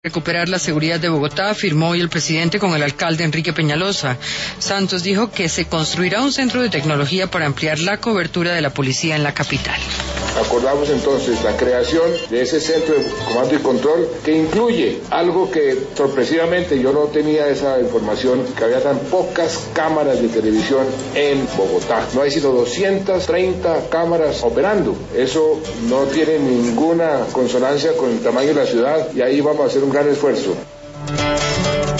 Recuperar la seguridad de Bogotá, afirmó hoy el presidente con el alcalde Enrique Peñalosa. Santos dijo que se construirá un centro de tecnología para ampliar la cobertura de la policía en la capital. Acordamos entonces la creación de ese centro de comando y control que incluye algo que sorpresivamente yo no tenía esa información, que había tan pocas cámaras de televisión en Bogotá. No hay sino 230 cámaras operando. Eso no tiene ninguna consonancia con el tamaño de la ciudad y ahí vamos a hacer un gran esfuerzo.